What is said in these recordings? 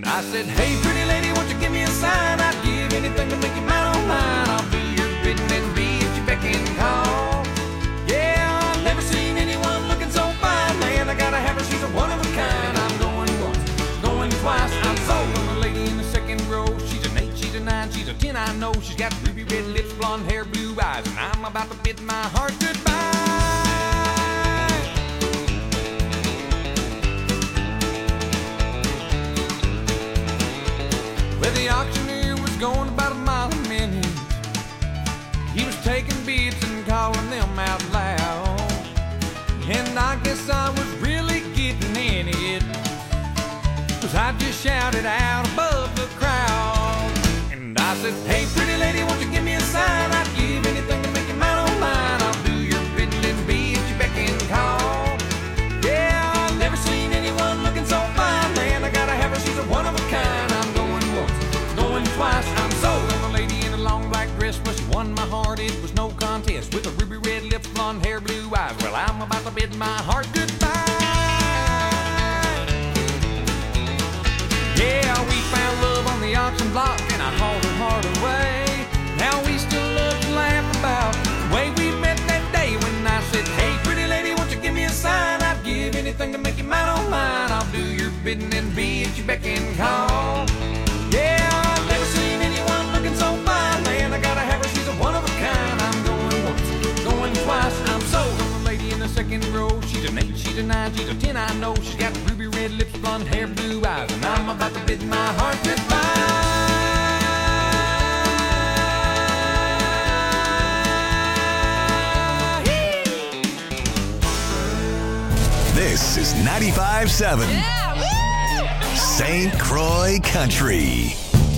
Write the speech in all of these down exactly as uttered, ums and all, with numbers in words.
I said, hey, pretty lady, won't you give me a sign? I'd give anything to make you mine, oh mine. I'll do your bidding and be at your beck and call. Yeah, I've never seen anyone looking so fine. Man, I gotta have her, she's a one of a kind. I'm going once, going twice. I'm sold on the lady in the second row. She's an eight, she's a nine, she's a ten, I know. She's got ruby red lips, blonde hair, blue eyes, and I'm about to bid my heart goodbye. Well, the auctioneer was going about a mile a minute. He was taking bids and calling them out loud. And I guess I was really getting in it, 'cause I just shouted out above the crowd. And I said, hey, pretty lady, won't you give me a sign? I'd give anything to make you mine, oh mine. I'll do your bidding and be at your beck and call. Yeah, I've never seen anyone looking so fine. Man, I gotta have her, she's a one of a kind. I'm going once, going twice. I'm sold on a lady in a long black dress. Well, she won my heart, it was no contest. With a ruby red lips, blonde hair, blue eyes. Well, I'm about to bid my heart goodbye. Yeah, we found love on the auction block, and I hauled her heart away. Now we still love to laugh about the way we met that day when I said, hey, pretty lady, won't you give me a sign? I'd give anything to make you mine, oh mine. I'll do your bidding and be at your beck and call. Yeah, I've never seen anyone looking so fine. Man, I gotta have her, she's a one of a kind. I'm going once, going twice. I'm sold on the lady in the second row. She's an eight, she's a nine, she's a ten, I know. She's got ruby red lips, blonde hair, blue eyes, and I'm about to bid my heart goodbye. This is ninety-five seven Yeah, Saint Croix Country.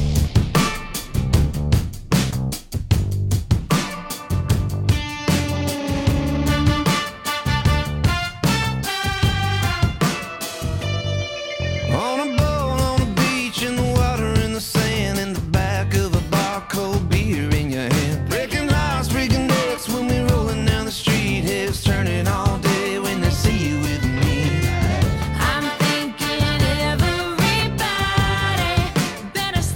On a boat, on a beach, in the water, in the sand, in the back of a bar, cold beer in your hand. Breaking hearts, breaking necks when we're rolling down the street. Heads turning all day when they see you with me. I'm thinking everybody better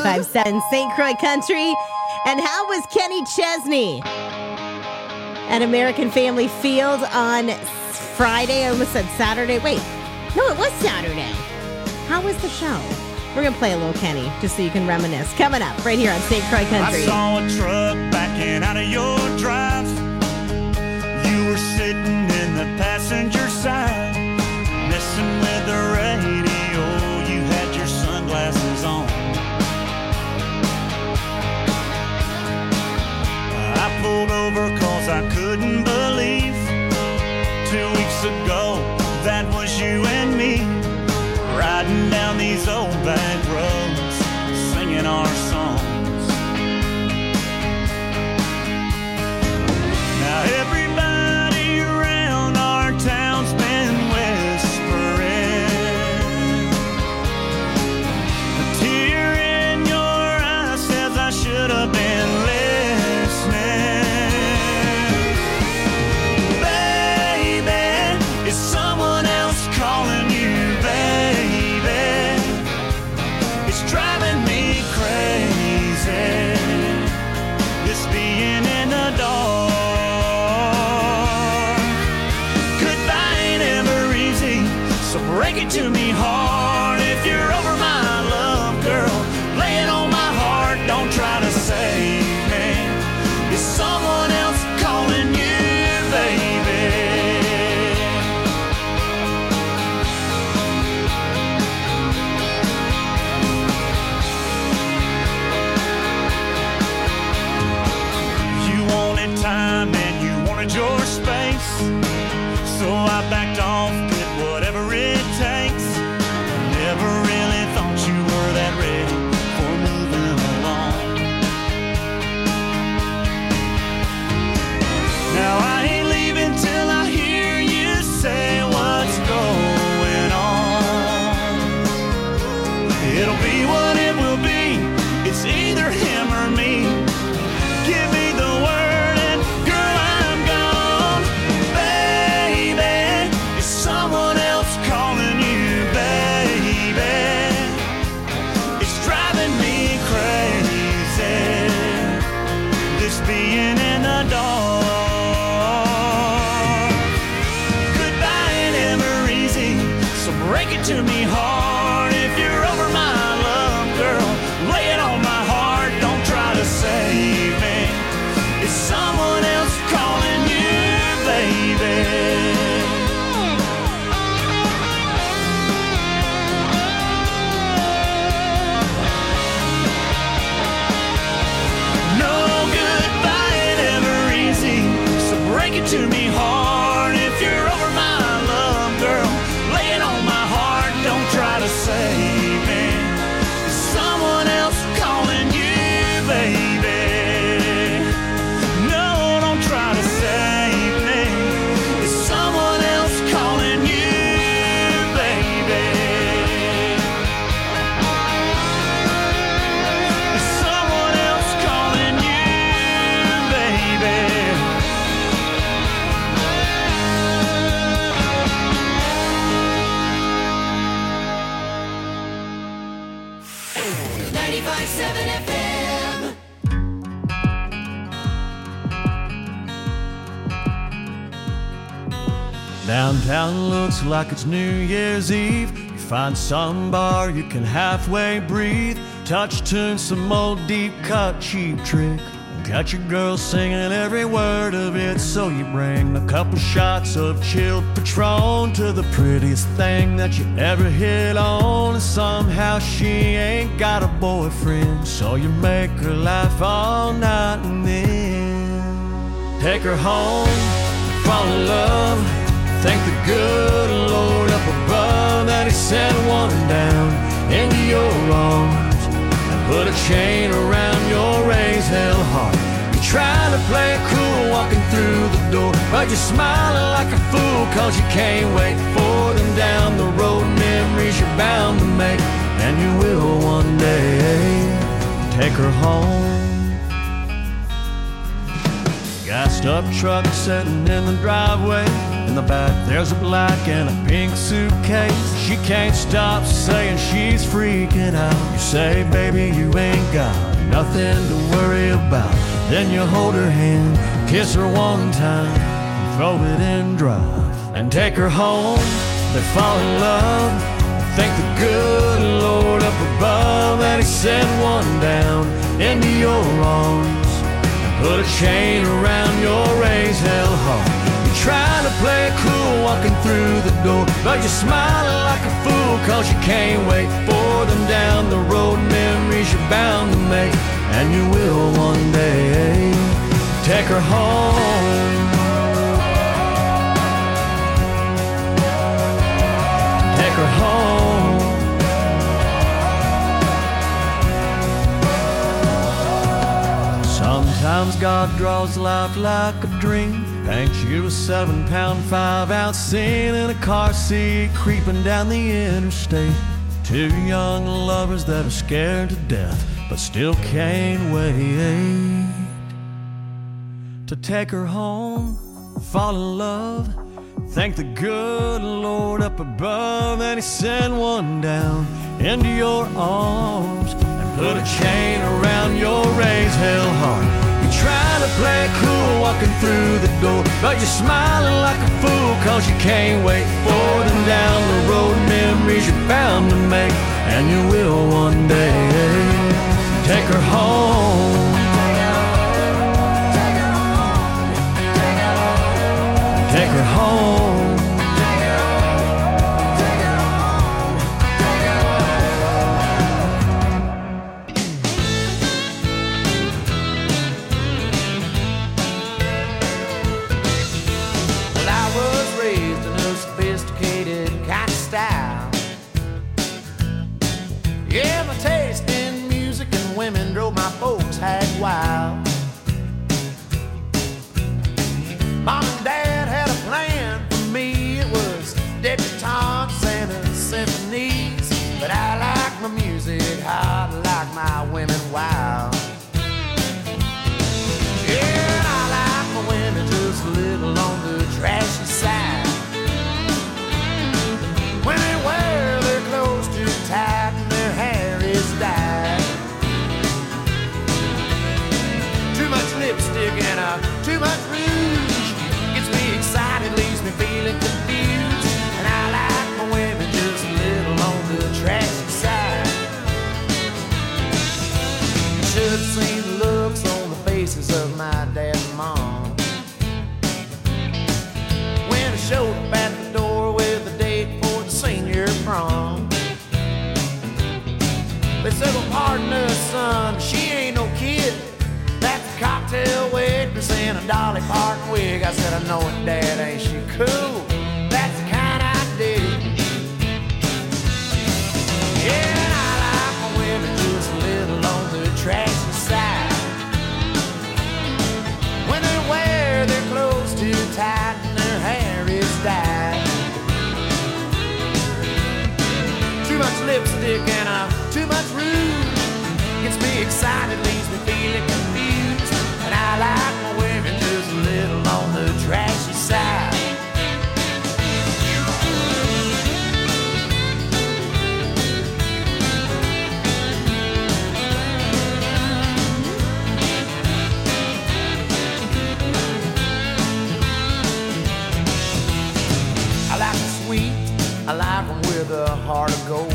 ninety-five point seven Saint Croix Country. And how was Kenny Chesney at American Family Field on Friday? I almost said Saturday. Wait, no, it was Saturday. How was the show? We're going to play a little Kenny just so you can reminisce. Coming up right here on Saint Croix Country. I saw a truck backing out of your drive. You were sitting in the passenger side, messing with the radio. You had your sunglasses on. I pulled over cause I couldn't believe two weeks ago that was you and me, riding down these old back roads, singing our songs. Now everybody around our town's been whispering. A tear in your eye says I should have been listening. Baby, is someone else calling you? Driving me crazy, this being in the dark. Goodbye ain't ever easy, so break it to me hard. If you're over my love, girl, lay it on my heart. Don't try to save me. Is someone else calling you, baby? Time and you wanted your space, so I backed off, did whatever it takes. Never really thought you were that ready for moving along. Now I ain't leaving till I hear you say what's going on. It'll be what it will be, it's either him or me. Give me the word. Someone else calling you, baby. It's driving me crazy, this being in the dark. Goodbye ain't ever easy, so break it to me hard. If you're over my love, girl, lay it on my heart. Don't try to save me. It's someone else calling you, baby. Break it to me hard. If you're over my love, girl, lay it on my heart. Don't try to save me. It's someone else calling you, baby. No, don't try to save me. It's someone else calling you, baby. It's someone else calling you, baby. ninety-five point seven F M. Downtown looks like it's New Year's Eve. You find some bar you can halfway breathe. Touch tune, some old deep cut cheap trick. Got your girl singing every word of it, so you bring a couple shots of chilled Patron to the prettiest thing that you ever hit on. And somehow she ain't got a boyfriend, so you make her laugh all night and then take her home, fall in love. Thank the good Lord up above that he sent one down into your arms and put a chain around your raised hell heart. You try to play it cool walking through the door, but you're smiling like a fool cause you can't wait for them down the road. Memories you're bound to make, and you will one day. Take her home. Gassed up truck sitting in the driveway, In the back there's a black and a pink suitcase. She can't stop saying she's freaking out. You say, baby, you ain't got nothing to worry about. Then you hold her hand, kiss her one time, and throw it in drive. And take her home, they fall in love. Thank the good Lord up above that he sent one down into your arms and put a chain around your raised hell heart. You're trying to play it cool walking through the door, but you're smiling like a fool cause you can't wait for them down the road. Memories you're bound to make, and you will one day. Take her home, take her home. Sometimes God draws life like a dream, paints you a seven pound, five ounce scene in a car seat, creeping down the interstate. Two young lovers that are scared to death, but still can't wait to take her home, fall in love. Thank the good Lord up above that he sent one down into your arms and put a chain around your raised hell heart. You're trying to play it cool walking through the door, but you're smiling like a fool cause you can't wait for them down the road. Memories you're bound to make, and you will one day. Take her home, take her home. Well, I was raised in a sophisticated kind of style. Yeah, my taste in music and women drove my folks hag wild. Mom and Dad had a plan for me. It was debutantes and symphonies. But I like my music hot, I like my women wild. Yeah, I like my women just a little on the trashy side. When they wear their clothes too tight and their hair is dyed. Too much lipstick and uh, too much rouge gets me excited, leaves me feeling confused. And I like my women just a little on the trashy side. Should have seen the looks on the faces of my dad and mom when I showed up at the door with a date for the senior prom. They said, well, pardon us, son, she ain't no kid. That's a cocktail waitress in a Dolly Parton wig. I said, I know it, Dad, ain't she cool? That's the kind I dig. Yeah, and I like my women just a little on the trashy side. When they wear their clothes too tight and their hair is dyed. Too much lipstick and uh, too much rouge gets me excited, leaves me feeling confused. And I like my women just a little on the trashy side. I like them sweet, I like them with a heart of gold.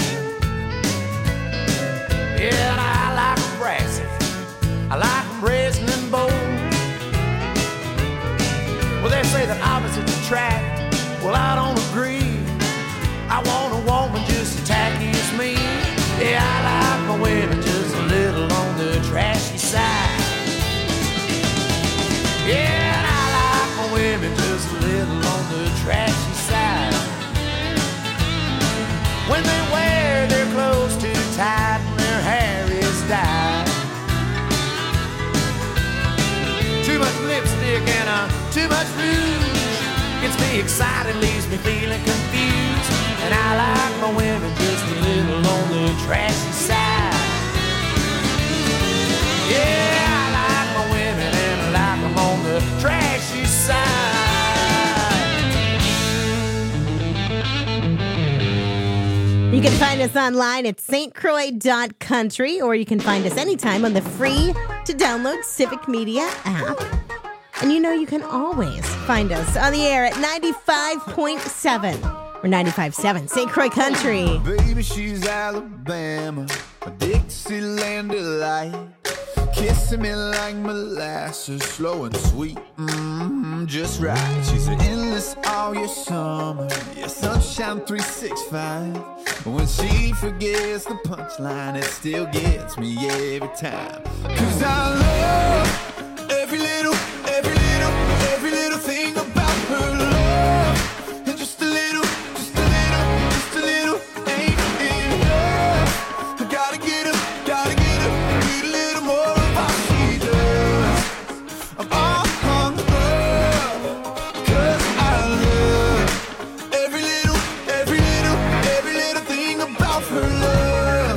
Yeah, and I like them brassy, I like them brazen and bold. Well, they say that opposites attract, well, I don't agree. I want a woman just as tacky as me. Yeah, I like my women just a little on the trashy side. Yeah, and I like my women just a little on the trashy side. When they wear their clothes too tight and their hair is dyed. Too much lipstick and uh, too much rouge gets me excited, leaves me feeling confused. And I like my women just a little on the trashy side. Yeah, I like my women and I like them on the trashy side. You can find us online at s t croix dot country, or you can find us anytime on the free to download Civic Media app. And you know you can always find us on the air at ninety-five point seven or ninety-five point seven Saint Croix Country. Baby, she's Alabama, a Dixieland delight. Kissing me like molasses, slow and sweet, mm-hmm, just right. She's an endless all year summer, yeah, sunshine three sixty-five. When she forgets the punchline, it still gets me every time. Cause I love every little, every little, every little thing about her love. And just a little, just a little, just a little ain't enough. I gotta get her, gotta get her, need a little more of how she does. I'm all hung up, cause I love every little, every little, every little thing about her love.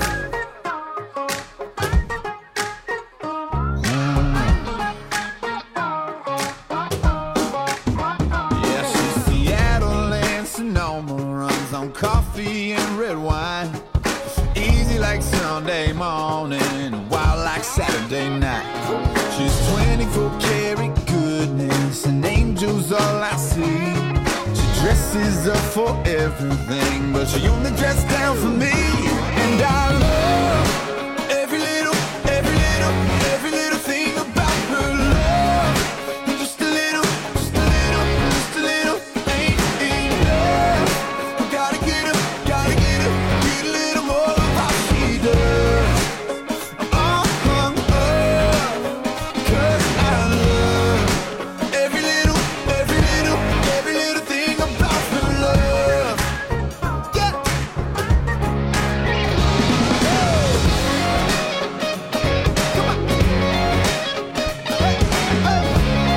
Yeah, she's Seattle and Sonoma, runs on coffee and red wine. Easy like Sunday morning, wild like Saturday night. She's twenty-four karat goodness, and angels all I see. She dresses up for everything, but she only dresses down for me. And I love every little, every little, every little thing about her love. And just a little, just a little, just a little ain't enough. I gotta get her, gotta get her, get a little more of how she does. I'm all hung up, cause I love every little, every little, every little thing about her love. Yeah. Come on. Hey, hey.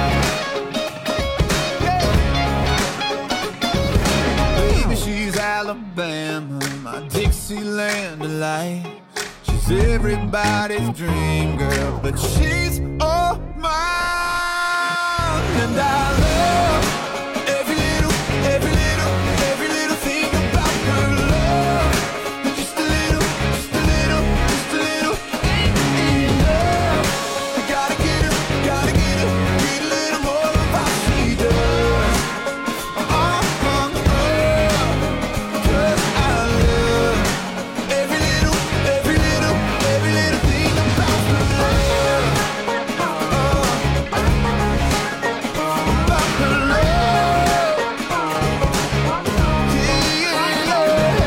Yeah. Baby, she's Alabama, my Dixieland delight. She's everybody's dream girl, but she's all mine. And I love every little, every little, every little thing about her love. And just a little, just a little, just a little ain't enough. I gotta get her, gotta get her, get a little more of how she does. I'm all hung up, cause I love every little, every little, every little thing about her love. About her love. Yeah, yeah.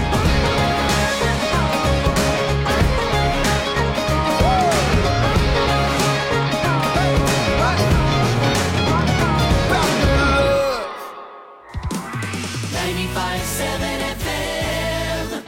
About her love. ninety-five point seven F M.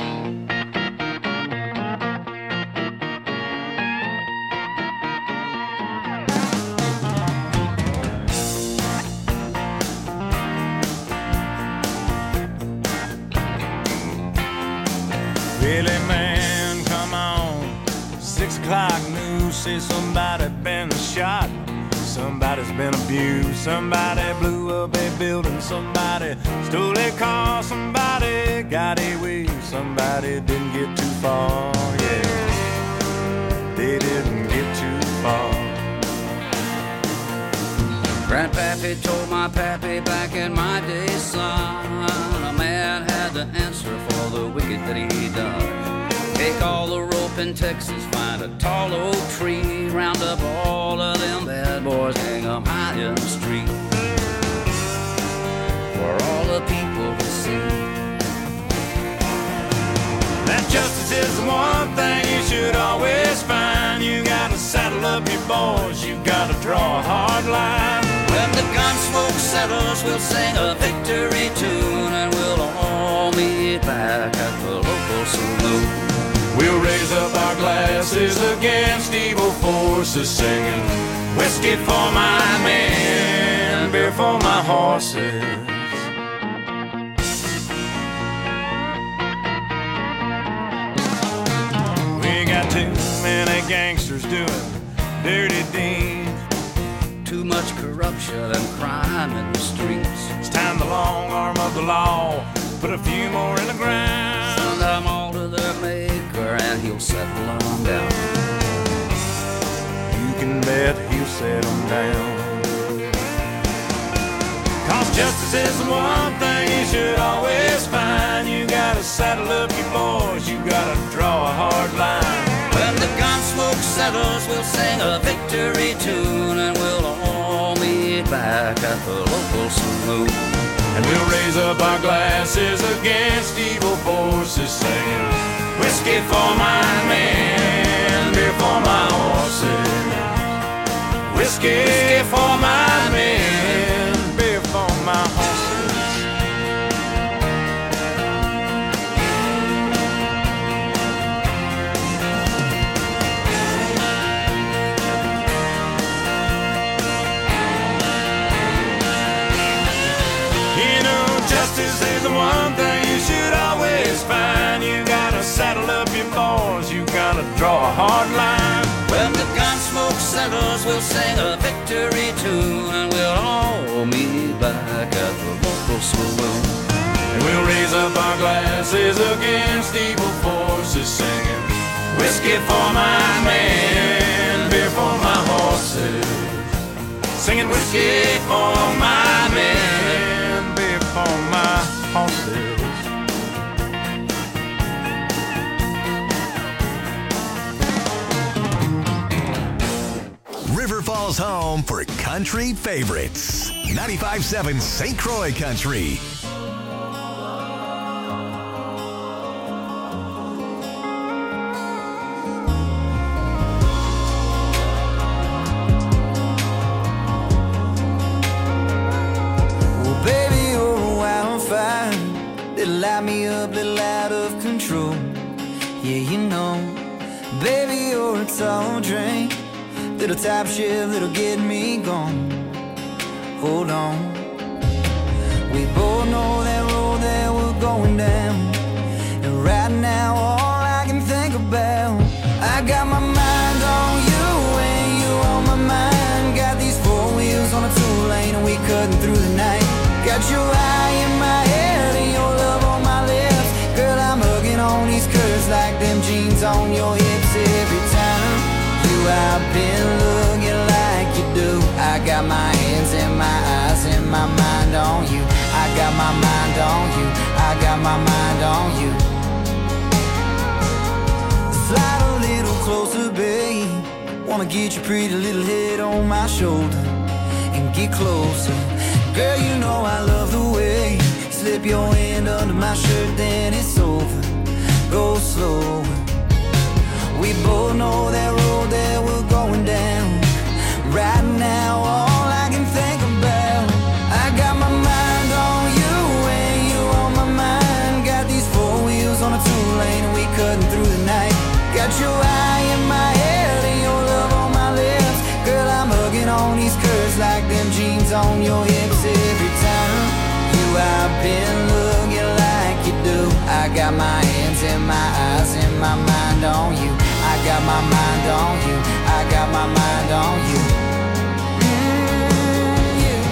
Billy, man, come on. Six o'clock news says somebody been shot. Somebody's been abused. Somebody blew up a building. Somebody stole a car. Somebody got away. Somebody didn't get too far. Yeah, they didn't get too far. Grandpappy told my pappy back in my day, son, a man had to answer for the wicked that he done. Take all the rope in Texas, find a tall oak tree, round up all of them bad boys, hang 'em high in the street, for all the people to see. That justice is the one thing you should always find. You gotta saddle up your boys, you gotta draw a hard line. When the gun smoke settles, we'll sing a victory tune, and we'll all meet back at the local saloon. We'll raise up our glasses against evil forces, singing whiskey for my men, beer for my horses. We got too many gangsters doing dirty deeds, Too much corruption and crime in the streets. It's time the long arm of the law put a few more in the ground. Sometimes he'll settle on down. You can bet he'll settle down. Cause justice is the one thing you should always find. You gotta saddle up your boys, you gotta draw a hard line. When the gun smoke settles, we'll sing a victory tune, and we'll all meet back at the local saloon. And we'll raise up our glasses against evil forces, singing whiskey for my men, beer for my horses. Whiskey for my men, beer for my horses. You know, justice is the one thing you should always find. You gotta saddle up your boys, you gotta draw a hard line. When the gun smoke settles, we'll sing a victory tune, and we'll all meet back at the local saloon. And we'll raise up our glasses against evil forces, singing whiskey for my men, beer for my horses. Singing whiskey for my men, beer for my horses. River Falls home for country favorites. ninety-five point seven Saint Croix Country. Well, baby, you're a wildfire. Little light me up, little out of control. Yeah, you know, baby, you're a tall drink. Little top shift, little get me gone. Hold on. We both know that road that we're going down. And right now, all I can think about, I got my mind on you and you on my mind. Got these four wheels on a two-lane and we cutting through the night. Got your eye in my head and your love on my lips. Girl, I'm hugging on these curves like them jeans on your hips every time. I've been looking like you do. I got my hands and my eyes and my mind on you. I got my mind on you. I got my mind on you. Slide a little closer, babe. Wanna get your pretty little head on my shoulder and get closer. Girl, you know I love the way you slip your hand under my shirt, then it's over. Go slower. We both know that road that we're going down. Right now, all I can think about, I got my mind on you and you on my mind. Got these four wheels on a two-lane and we cutting through the night. Got your eye in my head and your love on my lips. Girl, I'm hugging on these curves like them jeans on your hips every time. You, I've been looking like you do. I got my hands and my eyes and my mind on you. I got my mind on you. I got my mind on you. Mm, yeah.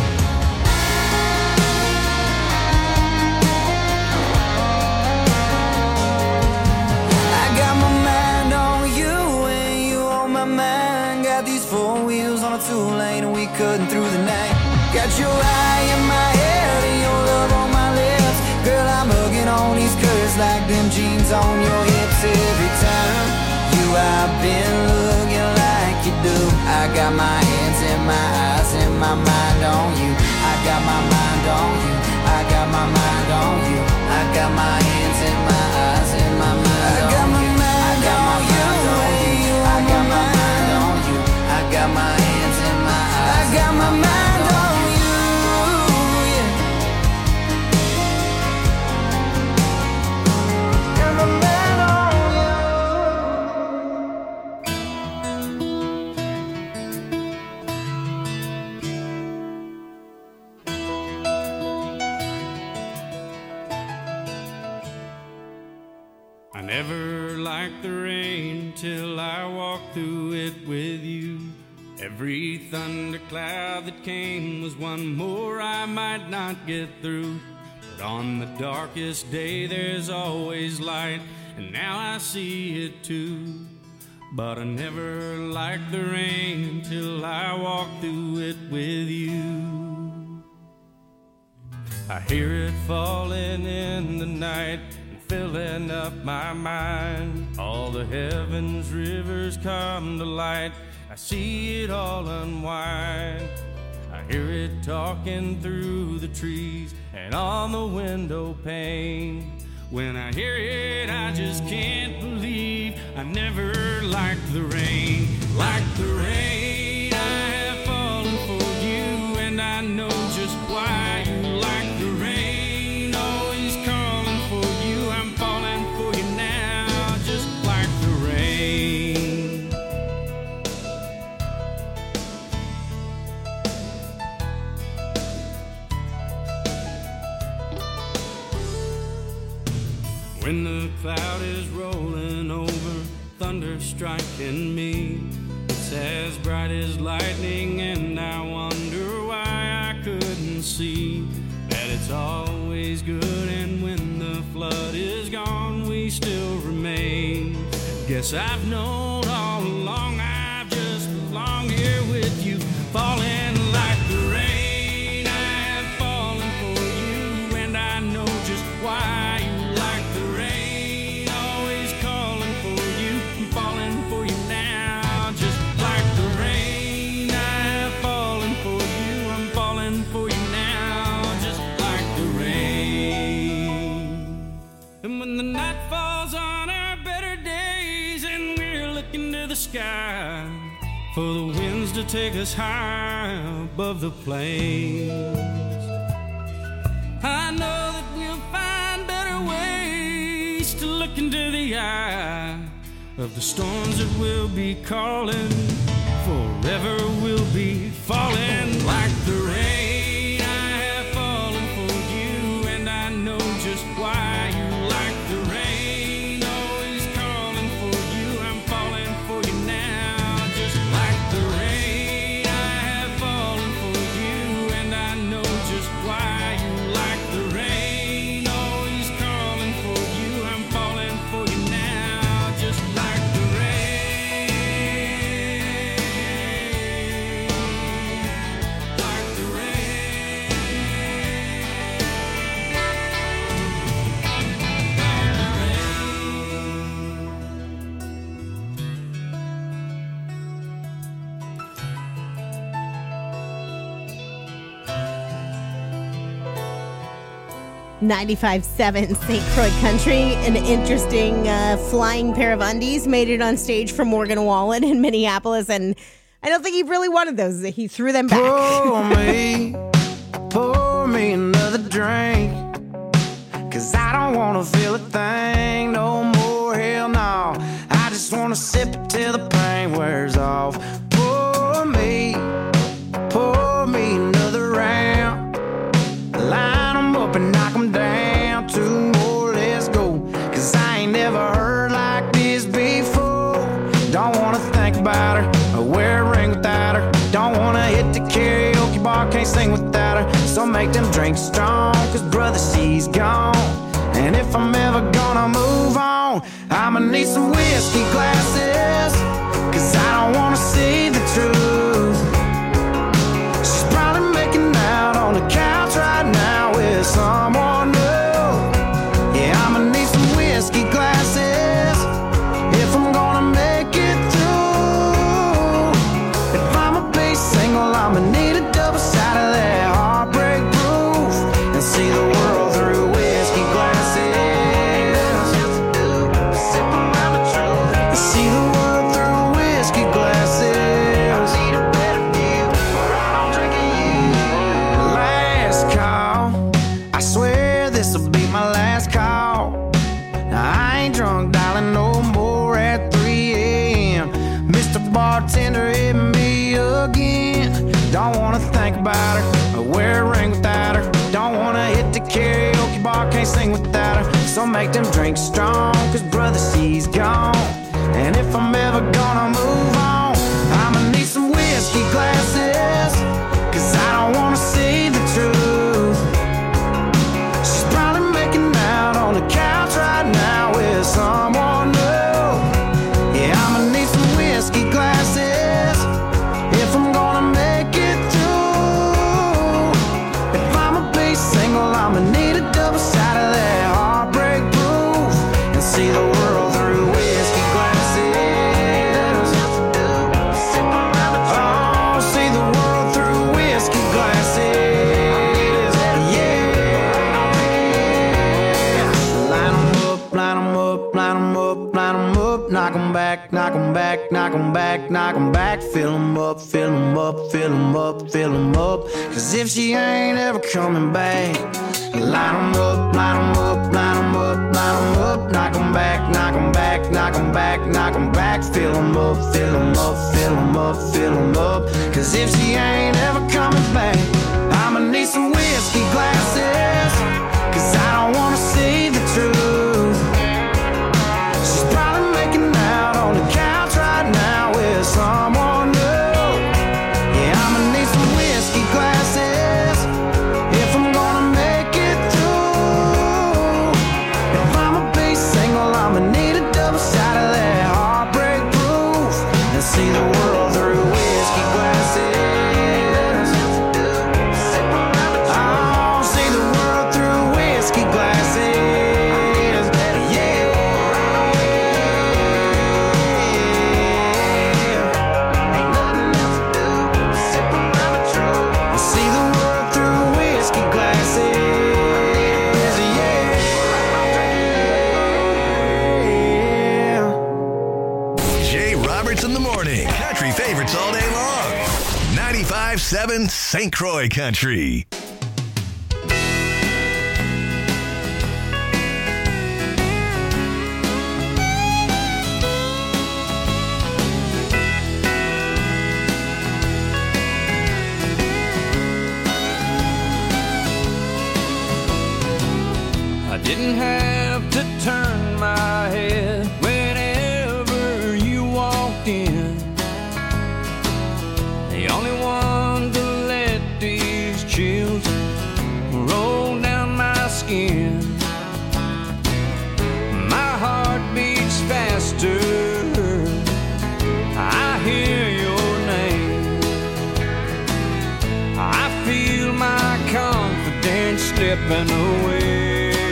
I got my mind on you and you on my mind. Got these four wheels on a two-lane and we cutting through the night. Got your eye in my head and your love on my lips. Girl, I'm hugging on these curves like them jeans on your hips every time. I've been looking like you do. I got my hands and my eyes and my mind on you. I got my mind on you. I got my mind on you. I got my hands and my eyes and my mind on you. I got my mind on you. I got my mind on you. I got my hands and my eyes. I got my mind on you. I never liked the rain till I walked through it with you. Every thundercloud that came was one more I might not get through. But on the darkest day there's always light, and now I see it too. But I never liked the rain till I walked through it with you. I hear it falling in the night, filling up my mind. All the heavens rivers come to light, I see it all unwind. I hear it talking through the trees and on the window pane. When I hear it, I just can't believe I never liked the rain. Like the rain, I have fallen for you, and I know just why you like the rain. Always calling for you, I'm falling for you now, just like the rain. When the cloud is rolling over, thunder striking me, it's as bright as lightning, and I wonder why I couldn't see that it's always good, and when the flood is gone, we still remain. Guess I've known all along I just belong here with you, falling like the rain. I have fallen for you, and I know just why you like the rain. Always calling for you, I'm falling for you now, just like the rain. I have fallen for you, I'm falling for you now, just like the rain. And when the night falls on our better days and we're looking to the sky for the winds to take us high above the plains, I know that we'll find better ways to look into the eye of the storms that we'll be calling. Forever we'll be falling like the rain. I have fallen for you, and I know just why you like the rain. Always calling for you, I'm falling for you now, just like the rain. I have fallen for you, and I know just why you like the rain. Always calling for you, I'm falling for you now, just like the rain. Like the rain. ninety-five point seven Saint Croix Country. An interesting uh, flying pair of undies made it on stage for Morgan Wallen in Minneapolis, and I don't think he really wanted those. He threw them back. Pour me, pour me another drink, 'cause I don't wanna feel a thing no more, hell no. I just wanna sip it till the pain wears off. Pour me, pour me another round, line 'em up and knock 'em down, two more, let's go. 'Cause I ain't never heard like this before. Don't wanna think about her or wear a ring without her. Don't wanna hit the karaoke bar, can't sing without her. So make them drinks strong, 'cause brother, she's gone. And if I'm ever gonna move on, I'ma need some whiskey glasses, 'cause I don't wanna see the truth. She's probably making out on the couch right now with someone new. Yeah, I'ma need some whiskey glasses if I'm gonna make it through. If I'ma be single, I'ma need a double shot of that heartbreak proof, and see the world through whiskey glasses. Sip around the truth and see the world through whiskey glasses. I need a better view, or I'm drinking you. Last call, I swear this'll be my last call. Now I ain't drunk, darling, no more at three a.m. Mister Bartender hit me again. Don't wanna think about her or wear a ring without her. Don't wanna hit the karaoke bar, can't sing without her. So make them drinks strong, 'cause brother, she's gone. And if I'm ever gonna move on, I'ma need some whiskey glasses, 'cause I don't wanna see the truth. She's probably making out on the couch right now with someone back. Fill 'em up, fill 'em up, fill 'em up, fill 'em up. Cause if she ain't ever coming back, line 'em up, line 'em up, line 'em up, line 'em up. Knock 'em back, knock 'em back, knock 'em back, knock 'em back. Fill 'em up, fill 'em up, fill 'em up, fill 'em up. Cause if she ain't ever coming back, I'ma need some whiskey glasses. Cause I don't wanna see the truth. She's probably making out on the couch right now with someone new. Yeah, I'ma need some whiskey glasses if I'm gonna make it through. If I'ma be single, I'ma need a double shot of that heartbreak proof and see the world through whiskey glasses. Oh, see the world through whiskey glasses. Favorites all day long. ninety-five point seven Saint Croix Country. I didn't have to turn my head whenever you walked in. The only one to let these chills roll down my skin. My heart beats faster. I hear your name. I feel my confidence slipping away.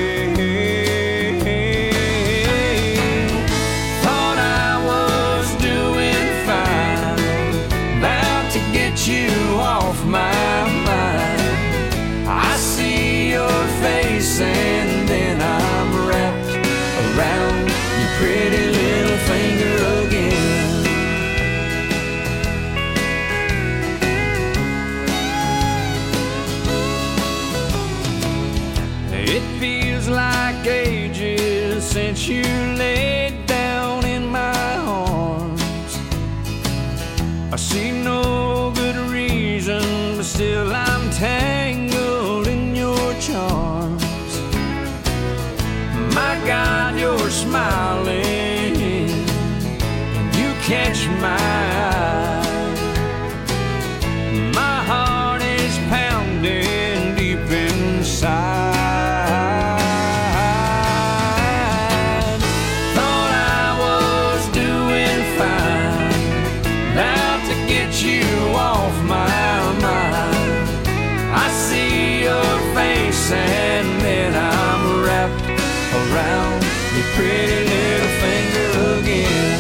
Thought I was doing fine, about to get you off my mind. I see your face and then I'm wrapped around your pretty little finger again. It feels like ages since you laid down in my arms. I see no good reason, but still I'm tangled in your charms. My God, you're smiling, and you catch my eye. My heart is pounding deep inside. Thought I was doing fine, about to get you off my mind. I see your face and then I'm wrapped around your pretty little finger again.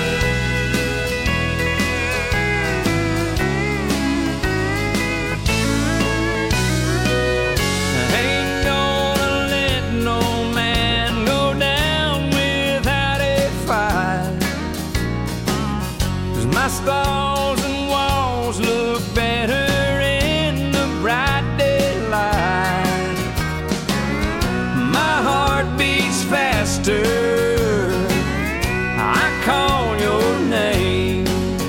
Ain't gonna let no man go down without a fight. 'Cause my stalls and walls look better in the bright daylight. My heart beats faster. I call your name.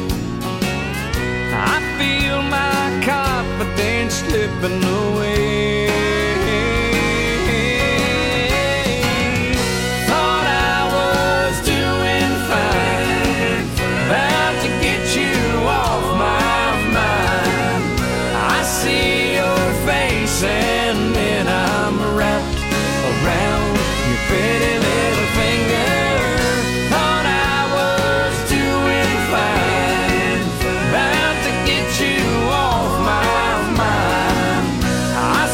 I feel my confidence slipping away. Thought I was doing fine, about to get you off my mind. I see your face and then I'm wrapped around your pretty little finger. Thought I was doing fine, about to get you off my mind. I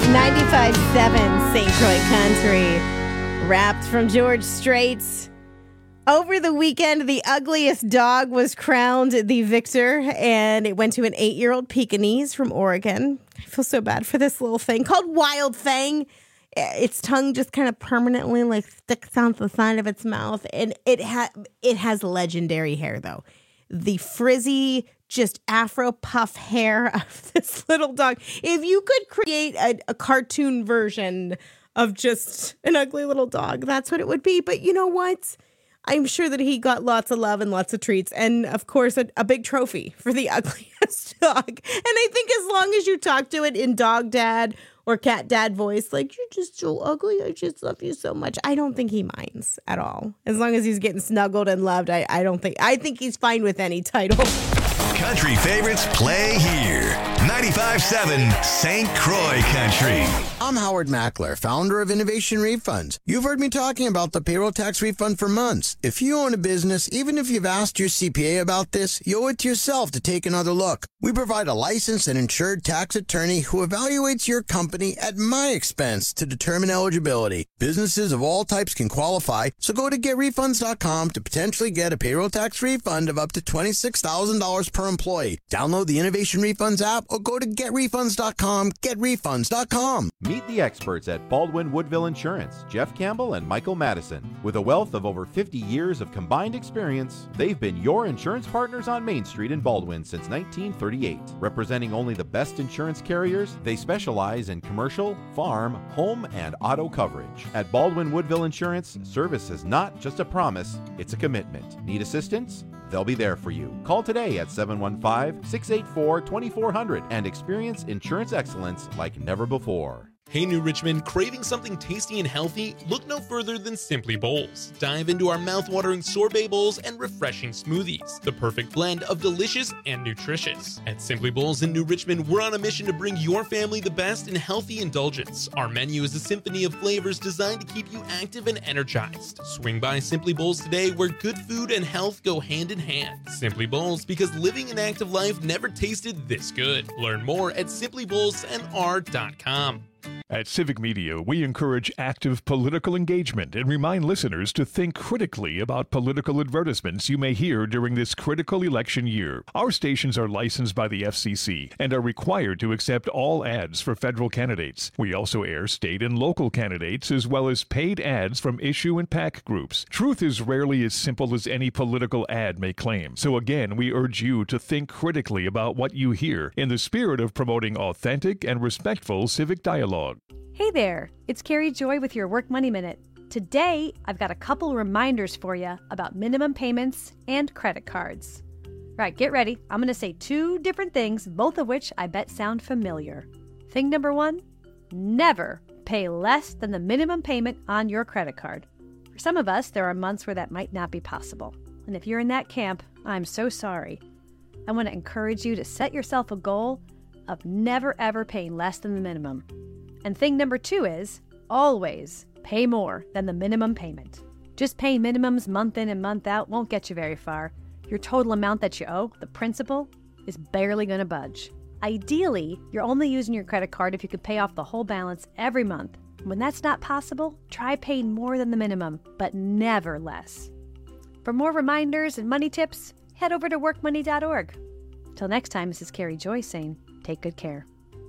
ninety-five point seven Saint Croix Country. Wrapped from George Strait's. Over the weekend, the ugliest dog was crowned the victor, and it went to an eight-year-old Pekingese from Oregon. I feel so bad for this little thing called Wild Fang. Its tongue just kind of permanently like sticks out the side of its mouth, and it ha- it has legendary hair though. The frizzy, just afro puff hair of this little dog. If you could create a, a cartoon version of just an ugly little dog, that's what it would be. But you know what? I'm sure that he got lots of love and lots of treats, and of course a, a big trophy for the ugliest dog. And I think as long as you talk to it in dog dad or cat dad voice, like, you're just so ugly, I just love you so much, I don't think he minds at all. As long as he's getting snuggled and loved, I, I don't think, I think he's fine with any title. Country favorites play here. ninety-five point seven Saint Croix Country. I'm Howard Mackler, founder of Innovation Refunds. You've heard me talking about the payroll tax refund for months. If you own a business, even if you've asked your C P A about this, you owe it to yourself to take another look. We provide a licensed and insured tax attorney who evaluates your company at my expense to determine eligibility. Businesses of all types can qualify, so go to get refunds dot com to potentially get a payroll tax refund of up to twenty-six thousand dollars per employee. Download the Innovation Refunds app or go to get refunds dot com, get refunds dot com. Meet the experts at Baldwin Woodville Insurance, Jeff Campbell and Michael Madison. With a wealth of over fifty years of combined experience, they've been your insurance partners on Main Street in Baldwin since nineteen thirty-eight. Representing only the best insurance carriers, they specialize in commercial, farm, home, and auto coverage. At Baldwin Woodville Insurance, service is not just a promise, it's a commitment. Need assistance? They'll be there for you. Call today at seven one five, six eight four, two four zero zero and experience insurance excellence like never before. Hey New Richmond, craving something tasty and healthy? Look no further than Simply Bowls. Dive into our mouth-watering sorbet bowls and refreshing smoothies. The perfect blend of delicious and nutritious. At Simply Bowls in New Richmond, we're on a mission to bring your family the best in healthy indulgence. Our menu is a symphony of flavors designed to keep you active and energized. Swing by Simply Bowls today, where good food and health go hand in hand. Simply Bowls, because living an active life never tasted this good. Learn more at simply bowls n r dot com. At Civic Media, we encourage active political engagement and remind listeners to think critically about political advertisements you may hear during this critical election year. Our stations are licensed by the F C C and are required to accept all ads for federal candidates. We also air state and local candidates as well as paid ads from issue and PAC groups. Truth is rarely as simple as any political ad may claim. So again, we urge you to think critically about what you hear in the spirit of promoting authentic and respectful civic dialogue. Hey there, it's Carrie Joy with your Work Money Minute. Today, I've got a couple reminders for you about minimum payments and credit cards. Right, get ready. I'm going to say two different things, both of which I bet sound familiar. Thing number one, never pay less than the minimum payment on your credit card. For some of us, there are months where that might not be possible. And if you're in that camp, I'm so sorry. I want to encourage you to set yourself a goal of never ever paying less than the minimum. And thing number two is always pay more than the minimum payment. Just paying minimums month in and month out won't get you very far. Your total amount that you owe, the principal, is barely going to budge. Ideally, you're only using your credit card if you could pay off the whole balance every month. When that's not possible, try paying more than the minimum, but never less. For more reminders and money tips, head over to work money dot org. Till next time, this is Carrie Joy saying, take good care.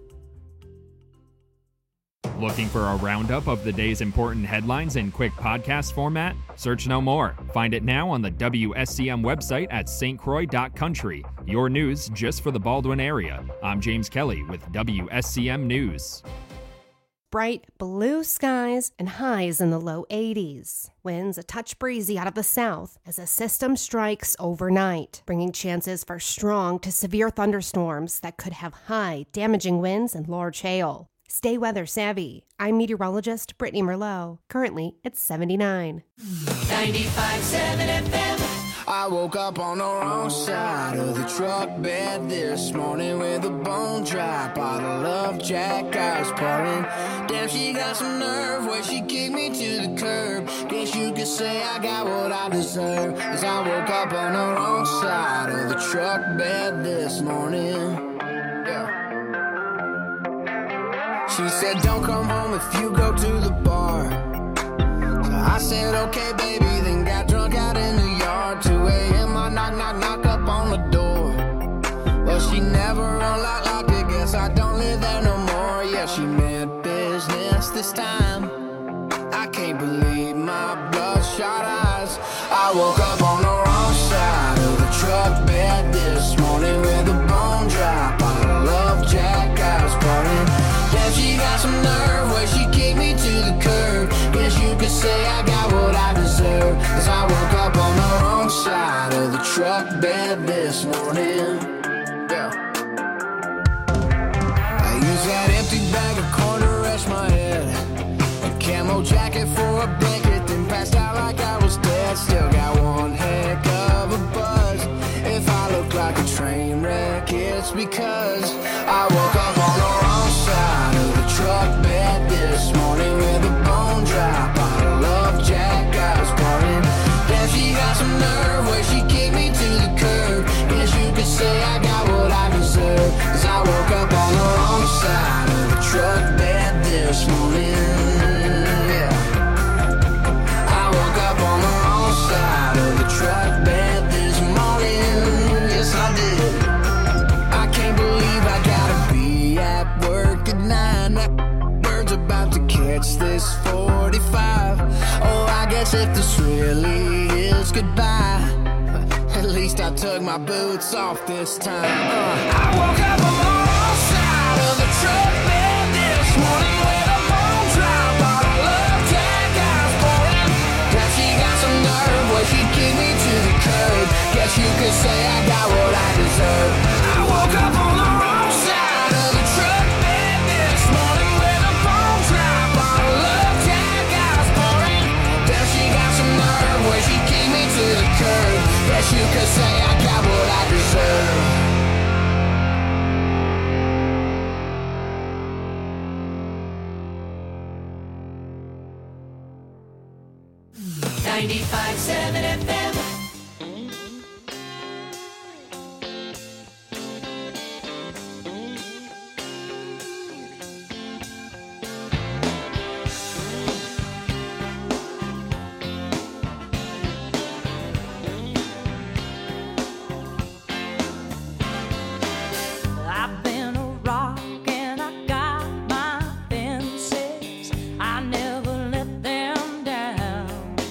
Looking for a roundup of the day's important headlines in quick podcast format? Search no more. Find it now on the W S C M website at s t croix dot country. Your news just for the Baldwin area. I'm James Kelly with W S C M News. Bright blue skies and highs in the low eighties. Winds a touch breezy out of the south as a system strikes overnight, bringing chances for strong to severe thunderstorms that could have high, damaging winds and large hail. Stay weather savvy. I'm meteorologist Brittany Merlot. Currently, it's seventy-nine. ninety-five point seven F M. I woke up on the wrong side of the truck bed this morning with a bone dry bottle of Jack I was pouring. Damn, she got some nerve where she kicked me to the curb. Guess you could say I got what I deserve. Cause I woke up on the wrong side of the truck bed this morning. Yeah. She said, don't come home if you go to the bar. So I said, okay, baby, then got drunk out in the yard. two a.m. I knock, knock, knock up on the door. Well, she never unlocked, locked it. Guess I don't live there no more. Yeah, she meant business this time. I can't believe my bloodshot eyes. I woke up on the wrong side of the truck bed this morning with a bone dry bottle of Jack I was pouring. Yeah, she got some nerve where she kicked me to the curb. Guess you could say I got what I deserve. Cause I woke up on the wrong side of the truck bed this morning. Yeah. I used that empty bag of corn to rest my head. A camo jacket for a blanket, then passed out like I was dead. Still got one heck of a buzz. If I look like a train wreck, it's because I woke up on the wrong side of the truck bed this morning with a bone dry bottle of Jack I was pouring. Then she got some nerve where she kicked me to the curb. Guess you could say I got what I deserve. Cause I woke up on the wrong side of the truck bed this morning. Yeah. I woke up on the wrong side of the truck bed this morning. Yes, I did. I can't believe I gotta be at work at nine. That bird's about to catch this forty-five. Oh, I guess if this really is goodbye, at least I took my boots off this time. Uh, I woke up on the wrong side of the truck bed this morning with a bone dry bottle of Jack I was pouring. Now she got some nerve where she kicked me to the curb. Guess you could say I got what I deserve. I woke up on the wrong side of the truck bed this morning with a bone dry bottle of Jack I was pouring. Now she got some nerve where she kicked me to the curb. Guess you could say I got what I deserve. ninety-five seven F M. I've been a rock and I got my fences. I never let them down.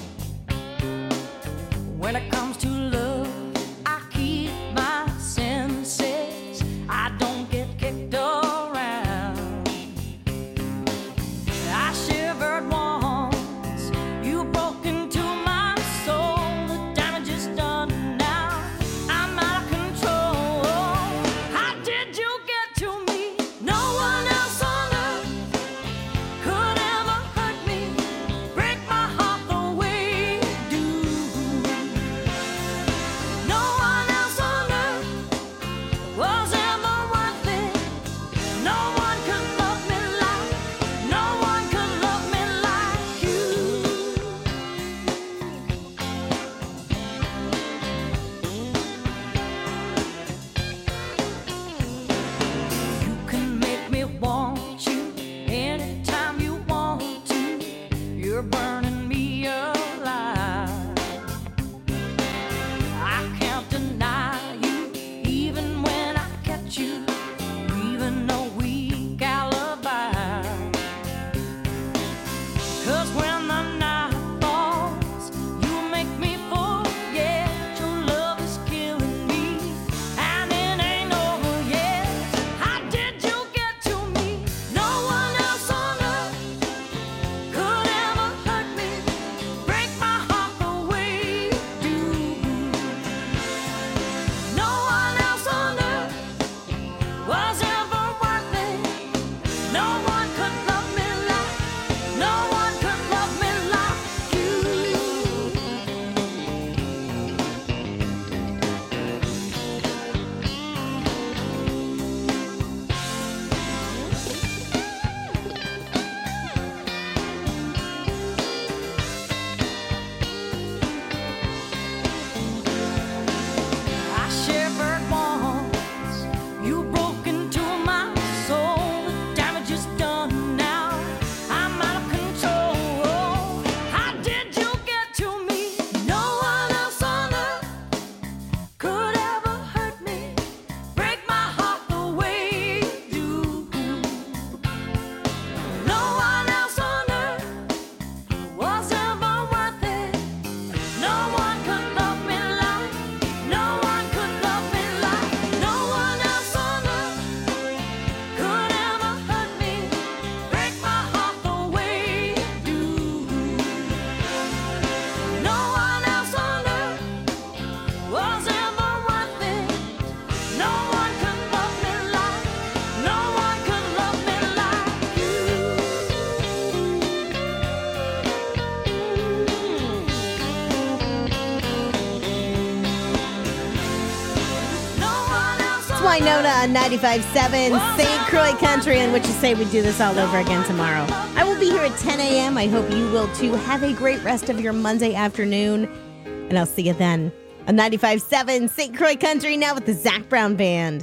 When it comes to love, I keep my senses. I don't get kicked around. I shivered once, you broke into my soul. The damage is done now, I'm out of control. How did you get to me? No one else on earth could ever hurt me, break my heart the way you do. No one else on earth was ever worth it. No one could love me like, no one could love Wynonna on ninety-five point seven Saint Croix Country. And what you say we do this all over again tomorrow. I will be here at ten a.m. I hope you will too. Have a great rest of your Monday afternoon. And I'll see you then on ninety-five point seven Saint Croix Country, now with the Zac Brown Band.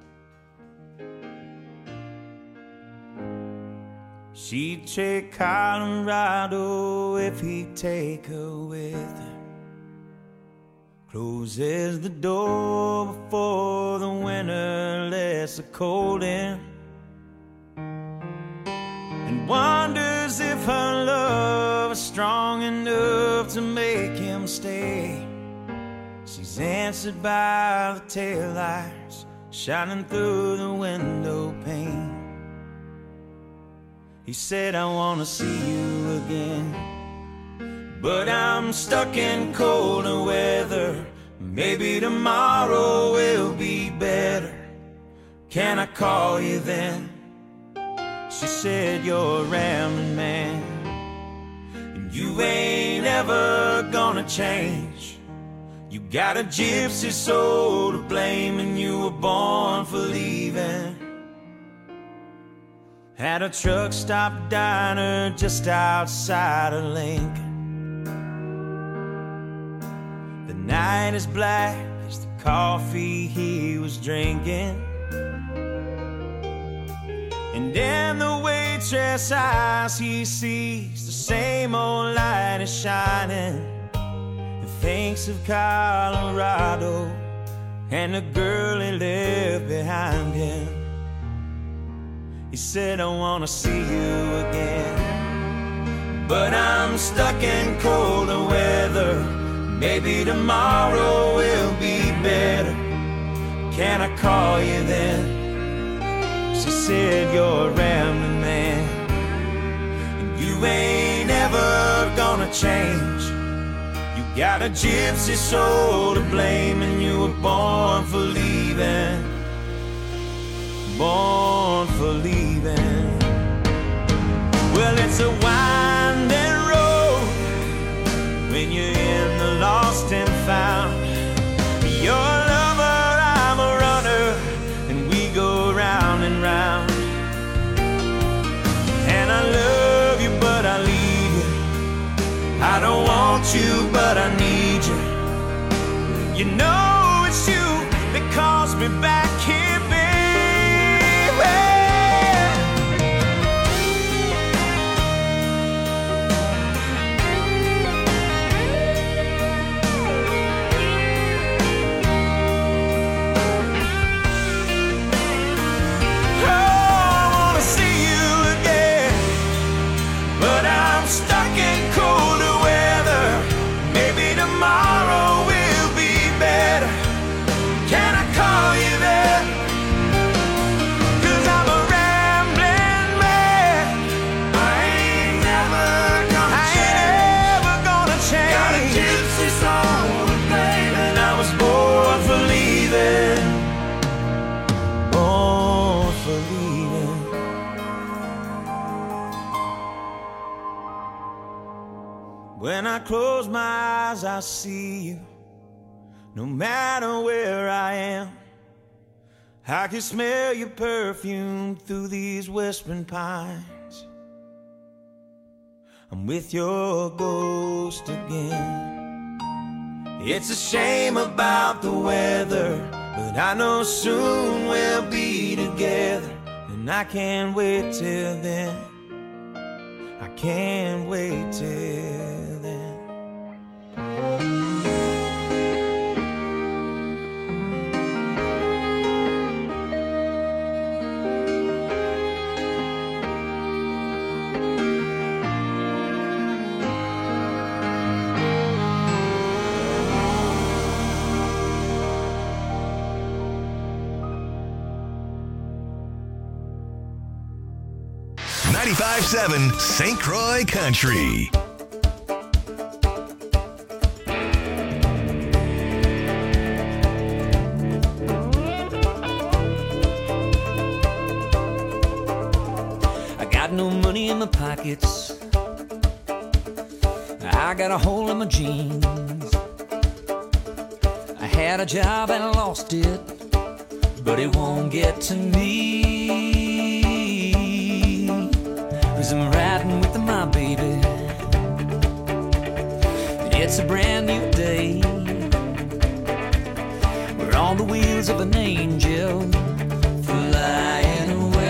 She'd take Colorado if he'd take her with her. Closes the door before the winter lets the cold in, and wonders if her love is strong enough to make him stay. She's answered by the taillights shining through the window pane. He said, I want to see you again, but I'm stuck in colder weather. Maybe tomorrow will be better. Can I call you then? She said, you're a rambling man, and you ain't ever gonna change. You got a gypsy soul to blame, and you were born for leaving. At a truck stop diner just outside of Lincoln. The night is black as the coffee he was drinking, and in the waitress' eyes he sees the same old light is shining, and thinks of Colorado and the girl he left behind him. He said, I wanna see you again, but I'm stuck in colder weather. Maybe tomorrow will be better. Can I call you then? She said, you're a rambling man, and you ain't ever gonna change. You got a gypsy soul to blame, and you were born for leaving. Born for leaving. Well, it's a winding road when you're in the lost and found. You're a lover, I'm a runner, and we go round and round. And I love you, but I leave you. I don't want you, but I need you. You know it's you that calls me back here, baby. When I close my eyes, I see you. No matter where I am, I can smell your perfume through these whispering pines. I'm with your ghost again. It's a shame about the weather, but I know soon we'll be together. And I can't wait till then. I can't wait till then. ninety-five point seven Saint Croix Country. I got no money in my pockets. I got a hole in my jeans. I had a job and I lost it. but it won't get to me, 'cause I'm riding with my baby. It's a brand new day. We're on the wheels of an angel flying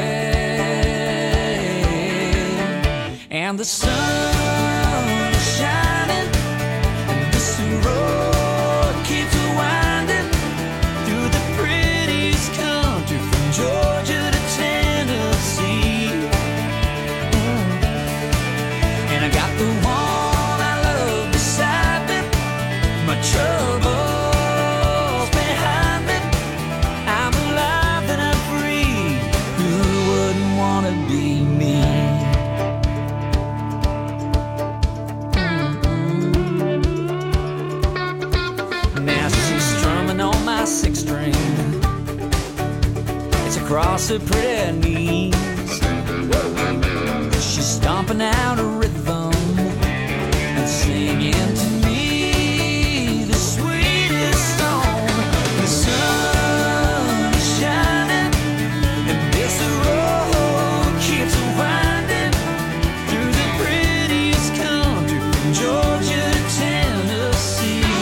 away, and the sun is shining, and this road keeps winding through the prettiest country from Georgia to Tennessee. Mm. And I got the one I love beside me, my troubles behind me. I'm alive and I'm free. Who wouldn't wanna be me? Mm-mm. Now she's strumming on my six string. It's across her pretty knees. She's stomping out a rhythm and singing to me the sweetest song. The sun is shining, and this road keeps winding through the prettiest country from Georgia to Tennessee.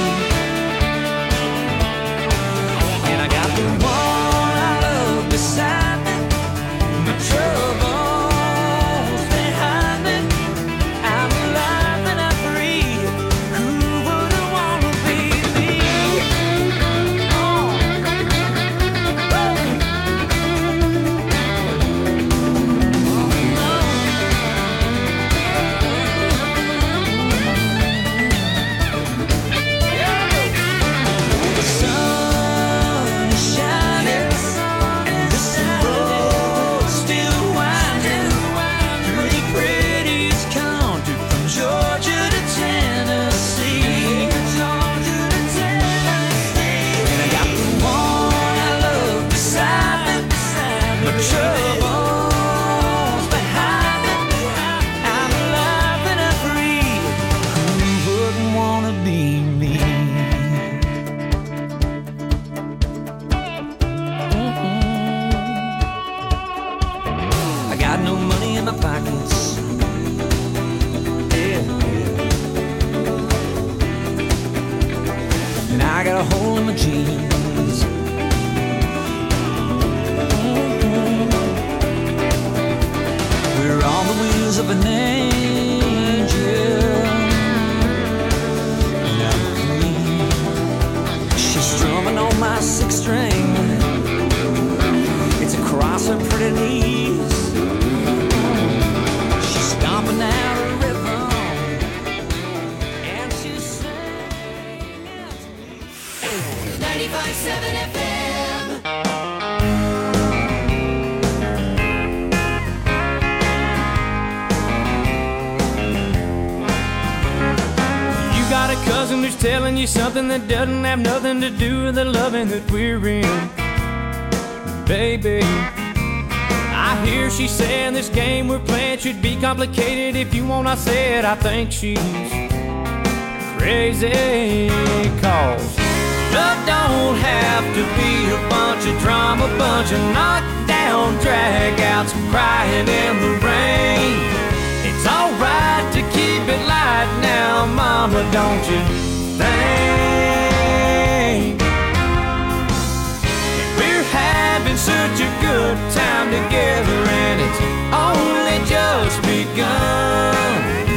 And I got the one I love beside me, my troubles behind me. I'm alive and I'm free. Who wouldn't wanna be me? The sun is shining, and this road still winding through the prettiest country from Georgia to Tennessee. And I got the one I love beside me, my troubles behind me. I'm alive and I'm free. Who wouldn't wanna be me? Mhm. I got no money in my pockets. Yeah, yeah. And I got a hole in my jeans. Mhm. We're on the wheels of an angel. Now me, she's strumming on my six string. It's across her pretty knees. She's stomping out a rhythm, and she's ninety-five point seven F M. You got a cousin who's telling you something that doesn't have nothing to do with the loving that we're in. Baby, I hear she saying this game we're playing should be complicated. If you want, I said I think she's crazy. Cause love don't have to be a bunch of drama, bunch of knockdown dragouts crying in the rain. It's alright to keep it light now, mama, don't you think? We're having such a good time together, and it's only just begun.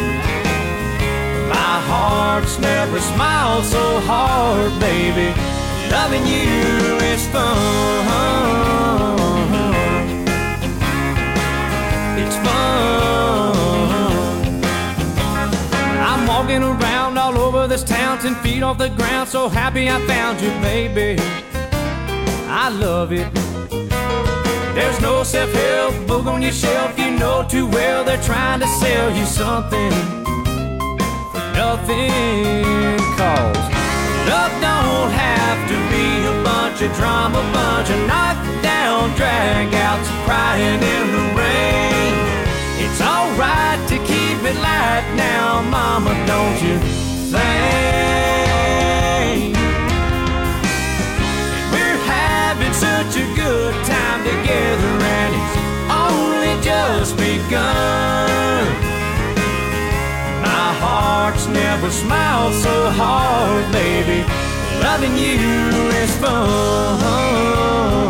My heart's never smiled so hard, baby. Loving you is fun. It's fun. I'm walking around all over this town, ten feet off the ground, so happy I found you, baby. I love it. There's no self-help book on your shelf. You know too well they're trying to sell you something for nothing. Cause love don't have to be a bunch of drama, bunch of knockdown dragouts crying in the rain. It's alright to keep it light now, mama, don't you think? We're having such a good never smiled so hard, baby. Loving you is fun.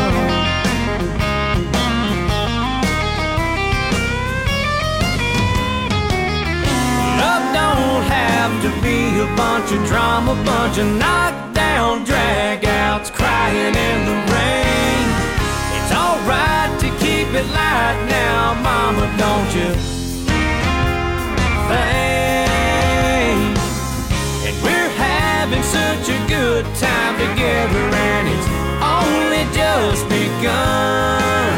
To be a bunch of drama, bunch of knockdown dragouts crying in the rain. It's alright to keep it light now, mama, don't you think? And we're having such a good time together, and it's only just begun.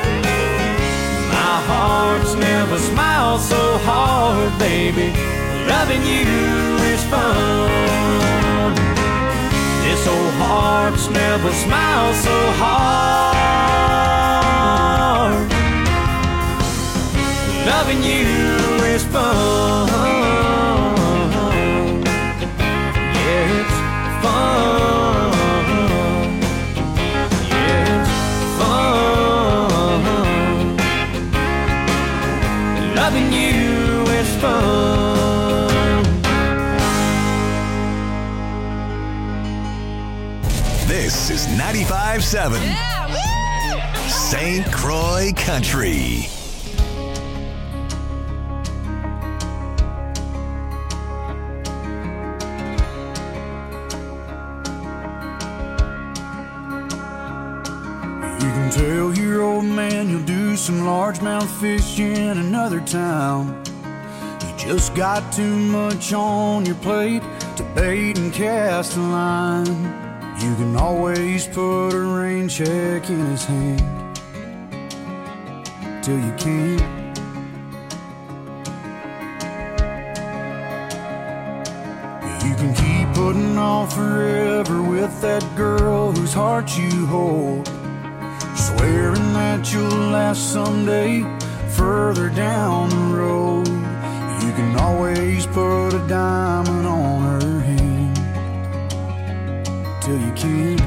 My heart's never smiled so hard, baby. Loving you is fun. This old heart's never smiled so hard. Loving you is fun. Yeah, it's fun. Yeah, it's fun. Loving you is fun. This is ninety-five seven Saint Croix Country. You can tell your old man you'll do some largemouth fishing in another town. You just got too much on your plate to bait and cast a line. You can always put a rain check in his hand till you can't. You can keep putting off forever with that girl whose heart you hold, swearing that you'll last someday further down the road. You can always put a diamond on her hand till you can't.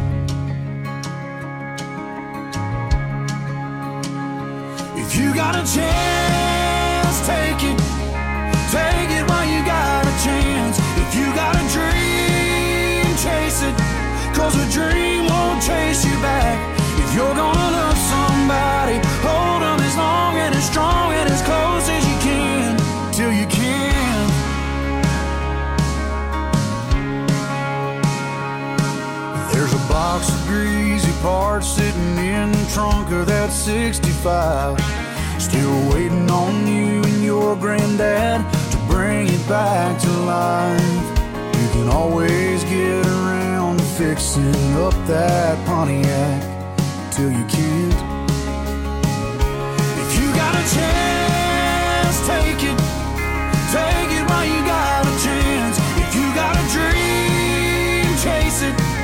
If you got a chance, take it. Take it while you got a chance. If you got a dream, chase it, 'cause a dream won't chase you back. If you're gonna love somebody, hold them as long and as strong and as close as you can till you can. There's a box of greasy parts sitting in the trunk of that sixty-five, still waiting on you and your granddad to bring it back to life. You can always get around to fixing up that Pontiac till you can't. If you got a chance,